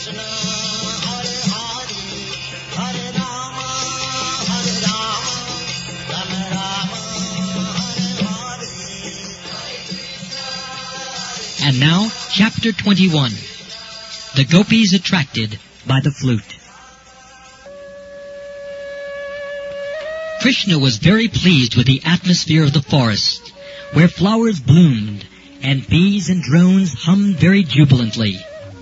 And now, Chapter 21. The Gopis Attracted by the Flute. Krishna was very pleased with the atmosphere of the forest, where flowers bloomed and bees and drones hummed very jubilantly.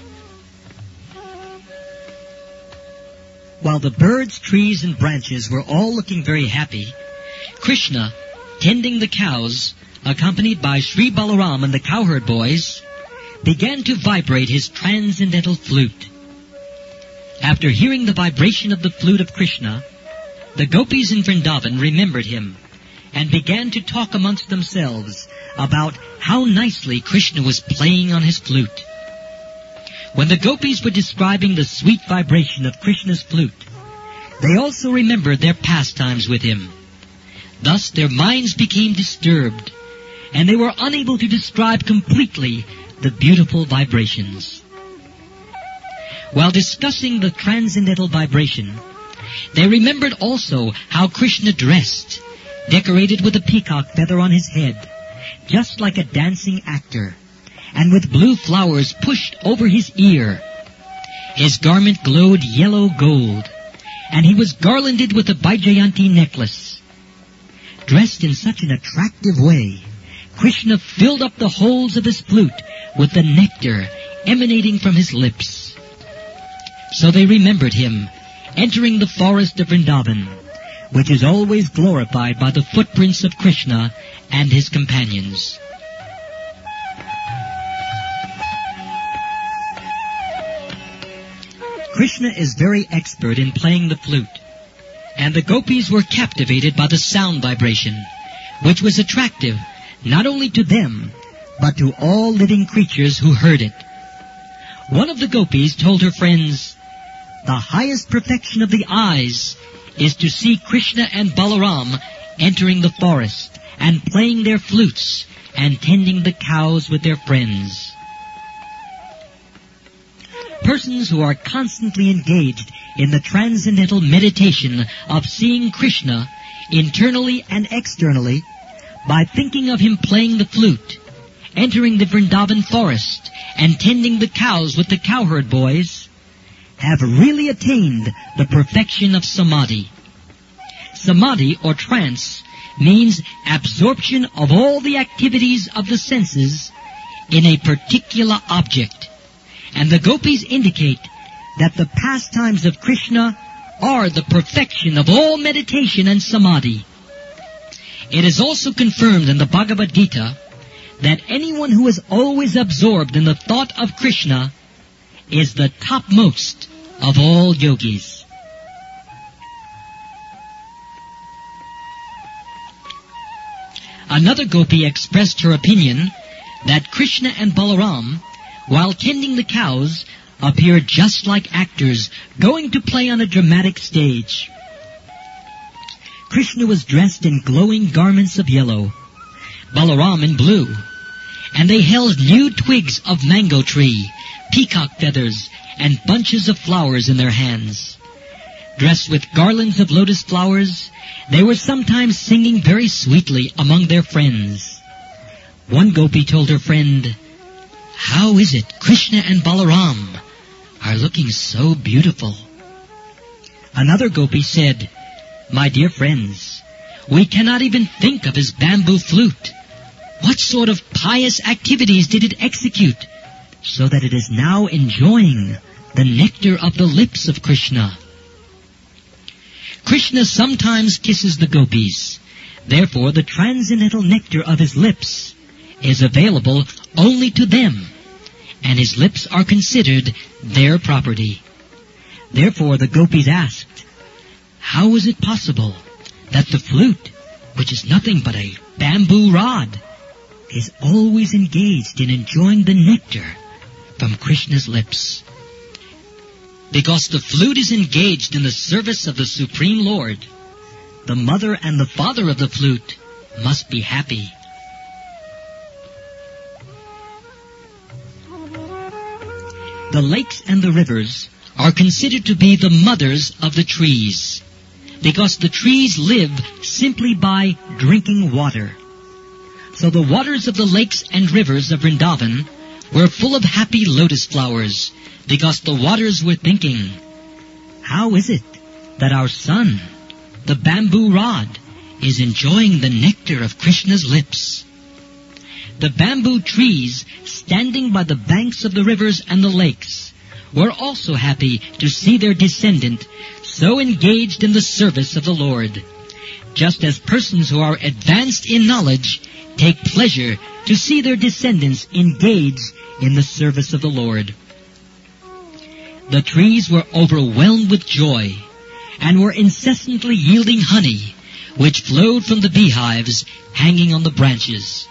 While the birds, trees, and branches were all looking very happy, Krishna, tending the cows, accompanied by Sri Balaram and the cowherd boys, began to vibrate his transcendental flute. After hearing the vibration of the flute of Krishna, the gopis in Vrindavan remembered him and began to talk amongst themselves about how nicely Krishna was playing on his flute. When the gopis were describing the sweet vibration of Krishna's flute, they also remembered their pastimes with him. Thus their minds became disturbed, and they were unable to describe completely the beautiful vibrations. While discussing the transcendental vibration, they remembered also how Krishna dressed, decorated with a peacock feather on his head, just like a dancing actor, and with blue flowers pushed over his ear. His garment glowed yellow gold, and he was garlanded with a Vaijayanti necklace. Dressed in such an attractive way, Krishna filled up the holes of his flute with the nectar emanating from his lips. So they remembered him, entering the forest of Vrindavan, which is always glorified by the footprints of Krishna and his companions. Krishna is very expert in playing the flute, and the gopis were captivated by the sound vibration, which was attractive not only to them, but to all living creatures who heard it. One of the gopis told her friends, "The highest perfection of the eyes is to see Krishna and Balaram entering the forest and playing their flutes and tending the cows with their friends." Persons who are constantly engaged in the transcendental meditation of seeing Krishna internally and externally, by thinking of him playing the flute, entering the Vrindavan forest, and tending the cows with the cowherd boys, have really attained the perfection of samadhi. Samadhi, or trance, means absorption of all the activities of the senses in a particular object. And the gopis indicate that the pastimes of Krishna are the perfection of all meditation and samadhi. It is also confirmed in the Bhagavad Gita that anyone who is always absorbed in the thought of Krishna is the topmost of all yogis. Another gopi expressed her opinion that Krishna and Balaram, while tending the cows, appeared just like actors going to play on a dramatic stage. Krishna was dressed in glowing garments of yellow, Balaram in blue, and they held new twigs of mango tree, peacock feathers, and bunches of flowers in their hands. Dressed with garlands of lotus flowers, they were sometimes singing very sweetly among their friends. One gopi told her friend, "How is it Krishna and Balaram are looking so beautiful?" Another gopi said, "My dear friends, we cannot even think of his bamboo flute. What sort of pious activities did it execute, so that it is now enjoying the nectar of the lips of Krishna?" Krishna sometimes kisses the gopis. Therefore, the transcendental nectar of his lips is available only to them, and his lips are considered their property. Therefore, the gopis asked, "How is it possible that the flute, which is nothing but a bamboo rod, is always engaged in enjoying the nectar from Krishna's lips?" Because the flute is engaged in the service of the Supreme Lord, the mother and the father of the flute must be happy. The lakes and the rivers are considered to be the mothers of the trees, because the trees live simply by drinking water. So the waters of the lakes and rivers of Vrindavan were full of happy lotus flowers, because the waters were thinking, how is it that our son, the bamboo rod, is enjoying the nectar of Krishna's lips? The bamboo trees standing by the banks of the rivers and the lakes were also happy to see their descendant so engaged in the service of the Lord, just as persons who are advanced in knowledge take pleasure to see their descendants engaged in the service of the Lord. The trees were overwhelmed with joy and were incessantly yielding honey, which flowed from the beehives hanging on the branches.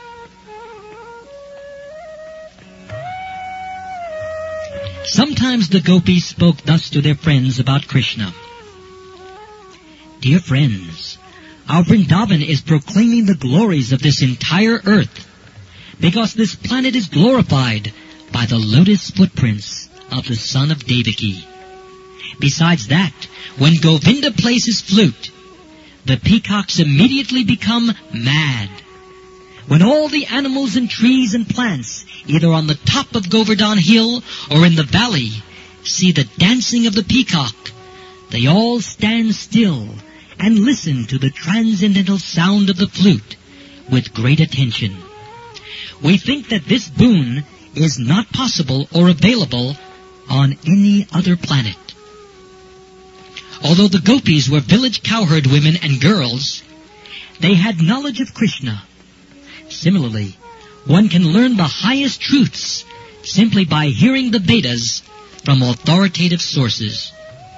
Sometimes the gopis spoke thus to their friends about Krishna. Dear friends, our Vrindavan is proclaiming the glories of this entire earth, because this planet is glorified by the lotus footprints of the son of Devaki. Besides that, when Govinda plays his flute, the peacocks immediately become mad. When all the animals and trees and plants, either on the top of Govardhan Hill or in the valley, see the dancing of the peacock, they all stand still and listen to the transcendental sound of the flute with great attention. We think that this boon is not possible or available on any other planet. Although the gopis were village cowherd women and girls, they had knowledge of Krishna. Similarly, one can learn the highest truths simply by hearing the Vedas from authoritative sources.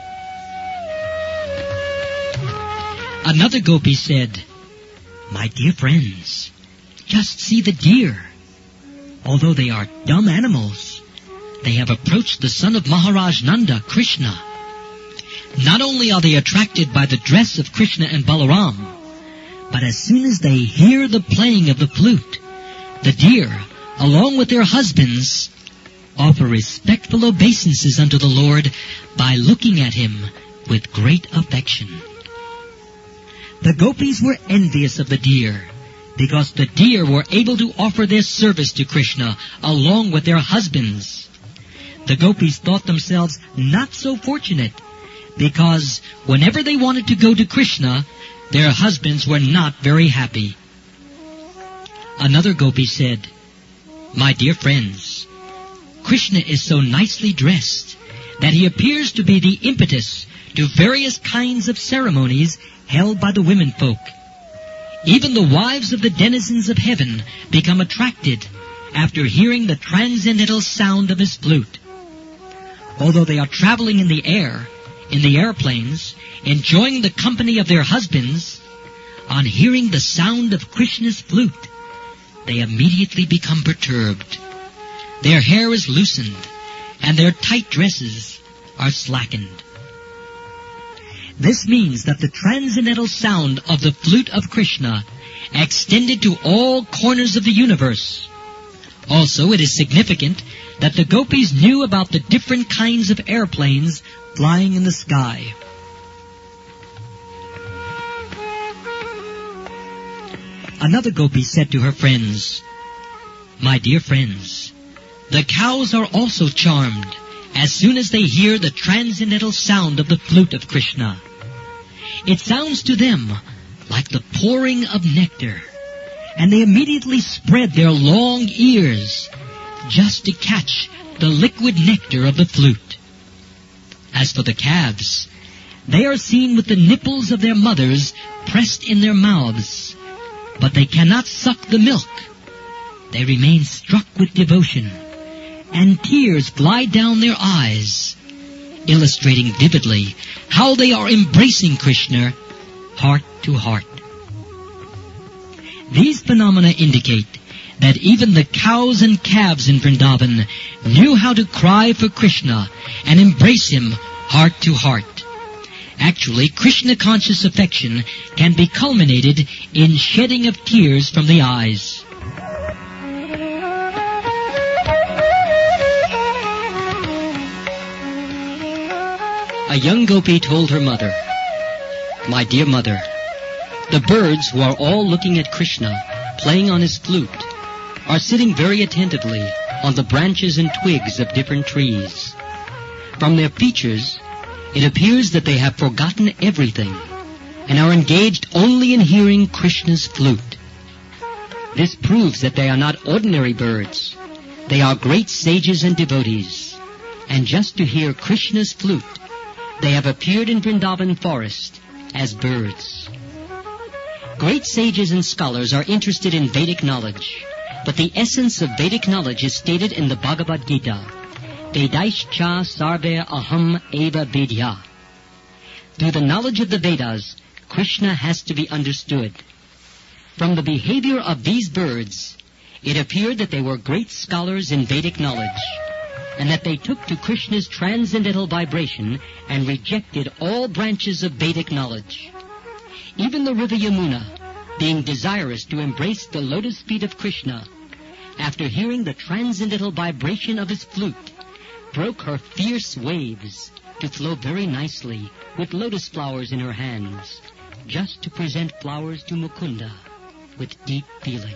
Another gopi said, my dear friends, just see the deer. Although they are dumb animals, they have approached the son of Maharaj Nanda, Krishna. Not only are they attracted by the dress of Krishna and Balaram, but as soon as they hear the playing of the flute, the deer, along with their husbands, offer respectful obeisances unto the Lord by looking at him with great affection. The gopis were envious of the deer, because the deer were able to offer their service to Krishna along with their husbands. The gopis thought themselves not so fortunate, because whenever they wanted to go to Krishna, their husbands were not very happy. Another gopi said, my dear friends, Krishna is so nicely dressed that he appears to be the impetus to various kinds of ceremonies held by the women folk. Even the wives of the denizens of heaven become attracted after hearing the transcendental sound of his flute. Although they are traveling in the air, in the airplanes, enjoying the company of their husbands, on hearing the sound of Krishna's flute, they immediately become perturbed. Their hair is loosened, and their tight dresses are slackened. This means that the transcendental sound of the flute of Krishna extended to all corners of the universe. Also, it is significant that the gopis knew about the different kinds of airplanes flying in the sky. Another gopi said to her friends, my dear friends, the cows are also charmed as soon as they hear the transcendental sound of the flute of Krishna. It sounds to them like the pouring of nectar, and they immediately spread their long ears just to catch the liquid nectar of the flute. As for the calves, they are seen with the nipples of their mothers pressed in their mouths, but they cannot suck the milk. They remain struck with devotion, and tears glide down their eyes, illustrating vividly how they are embracing Krishna heart to heart. These phenomena indicate that even the cows and calves in Vrindavan knew how to cry for Krishna and embrace him heart to heart. Actually, Krishna-conscious affection can be culminated in shedding of tears from the eyes. A young gopi told her mother, "My dear mother, the birds who are all looking at Krishna playing on his flute are sitting very attentively on the branches and twigs of different trees. From their features, it appears that they have forgotten everything and are engaged only in hearing Krishna's flute. This proves that they are not ordinary birds. They are great sages and devotees, and just to hear Krishna's flute, they have appeared in Vrindavan forest as birds." Great sages and scholars are interested in Vedic knowledge, but the essence of Vedic knowledge is stated in the Bhagavad Gita, "Vedaischa sarve aham eva vedya." Through the knowledge of the Vedas, Krishna has to be understood. From the behavior of these birds, it appeared that they were great scholars in Vedic knowledge, and that they took to Krishna's transcendental vibration and rejected all branches of Vedic knowledge. Even the river Yamuna, being desirous to embrace the lotus feet of Krishna, after hearing the transcendental vibration of his flute, broke her fierce waves to flow very nicely with lotus flowers in her hands, just to present flowers to Mukunda with deep feeling.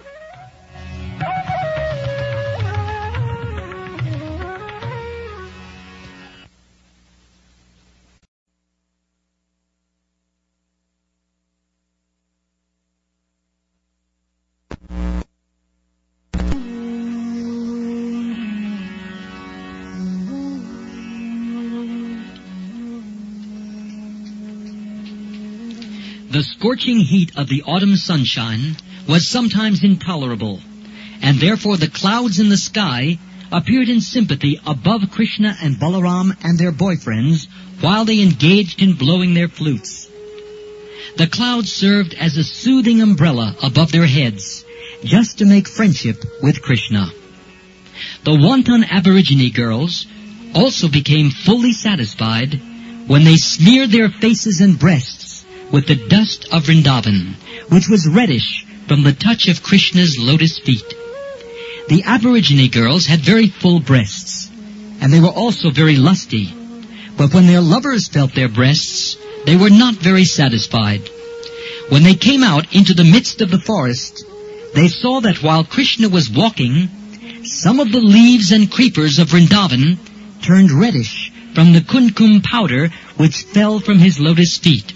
The scorching heat of the autumn sunshine was sometimes intolerable, and therefore the clouds in the sky appeared in sympathy above Krishna and Balaram and their boyfriends while they engaged in blowing their flutes. The clouds served as a soothing umbrella above their heads, just to make friendship with Krishna. The wanton Aborigine girls also became fully satisfied when they smeared their faces and breasts with the dust of Vrindavan, which was reddish from the touch of Krishna's lotus feet. The Aborigine girls had very full breasts, and they were also very lusty. But when their lovers felt their breasts, they were not very satisfied. When they came out into the midst of the forest, they saw that while Krishna was walking, some of the leaves and creepers of Vrindavan turned reddish from the kumkum powder which fell from his lotus feet.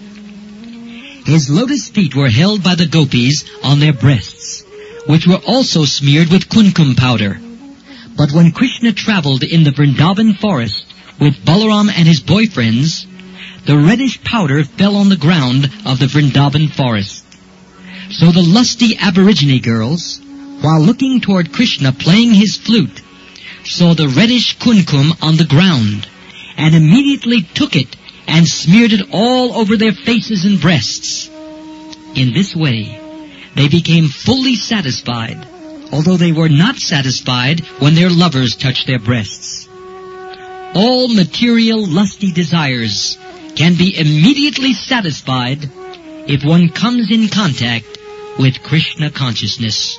His lotus feet were held by the gopis on their breasts, which were also smeared with kumkum powder. But when Krishna traveled in the Vrindavan forest with Balaram and his boyfriends, the reddish powder fell on the ground of the Vrindavan forest. So the lusty Aborigine girls, while looking toward Krishna playing his flute, saw the reddish kumkum on the ground, and immediately took it and smeared it all over their faces and breasts. In this way, they became fully satisfied, although they were not satisfied when their lovers touched their breasts. All material lusty desires can be immediately satisfied if one comes in contact with Krishna consciousness.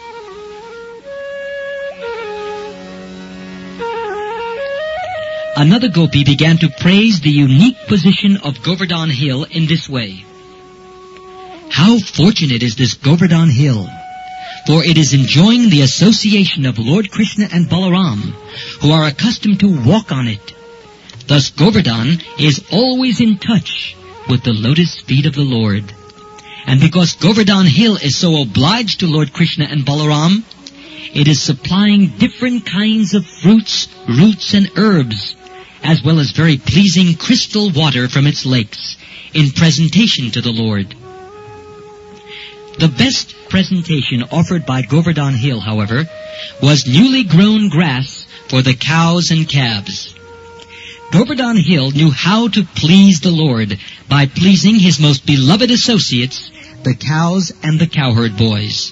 Another gopi began to praise the unique position of Govardhan Hill in this way. "How fortunate is this Govardhan Hill, for it is enjoying the association of Lord Krishna and Balaram, who are accustomed to walk on it. Thus Govardhan is always in touch with the lotus feet of the Lord. And because Govardhan Hill is so obliged to Lord Krishna and Balaram, it is supplying different kinds of fruits, roots, and herbs, as well as very pleasing crystal water from its lakes, in presentation to the Lord." The best presentation offered by Govardhan Hill, however, was newly grown grass for the cows and calves. Govardhan Hill knew how to please the Lord by pleasing his most beloved associates, the cows and the cowherd boys.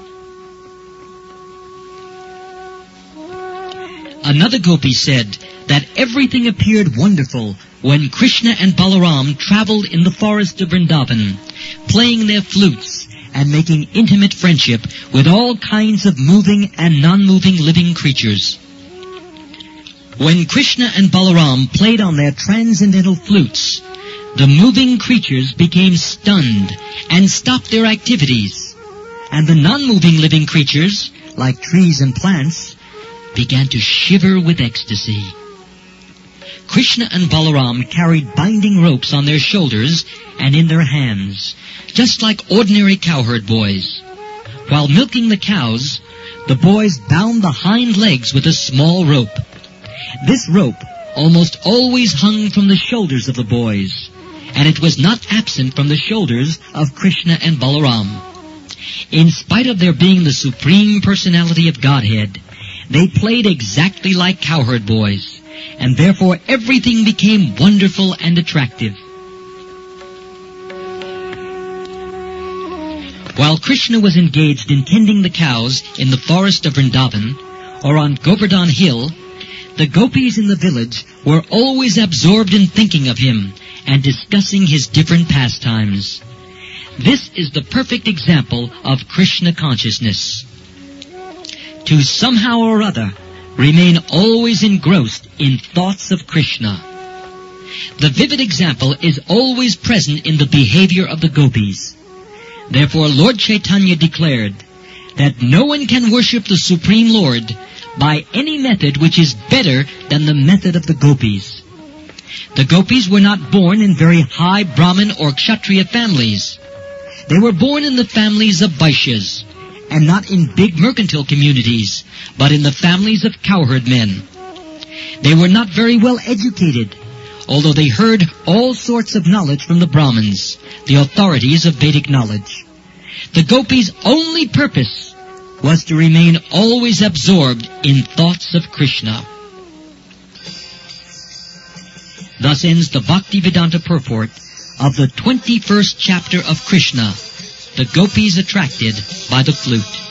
Another gopi said that everything appeared wonderful when Krishna and Balaram traveled in the forest of Vrindavan, playing their flutes and making intimate friendship with all kinds of moving and non-moving living creatures. When Krishna and Balaram played on their transcendental flutes, the moving creatures became stunned and stopped their activities, and the non-moving living creatures, like trees and plants, began to shiver with ecstasy. Krishna and Balaram carried binding ropes on their shoulders and in their hands, just like ordinary cowherd boys. While milking the cows, the boys bound the hind legs with a small rope. This rope almost always hung from the shoulders of the boys, and it was not absent from the shoulders of Krishna and Balaram. In spite of their being the Supreme Personality of Godhead, they played exactly like cowherd boys, and therefore everything became wonderful and attractive. While Krishna was engaged in tending the cows in the forest of Vrindavan, or on Govardhan Hill, the gopis in the village were always absorbed in thinking of him and discussing his different pastimes. This is the perfect example of Krishna consciousness. To somehow or other remain always engrossed in thoughts of Krishna. The vivid example is always present in the behavior of the gopis. Therefore, Lord Chaitanya declared that no one can worship the Supreme Lord by any method which is better than the method of the gopis. The gopis were not born in very high Brahmin or Kshatriya families. They were born in the families of Vaishyas, and not in big mercantile communities, but in the families of cowherd men. They were not very well educated, although they heard all sorts of knowledge from the Brahmins, the authorities of Vedic knowledge. The gopis' only purpose was to remain always absorbed in thoughts of Krishna. Thus ends the Bhaktivedanta purport of the 21st chapter of Krishna, the gopis attracted by the flute.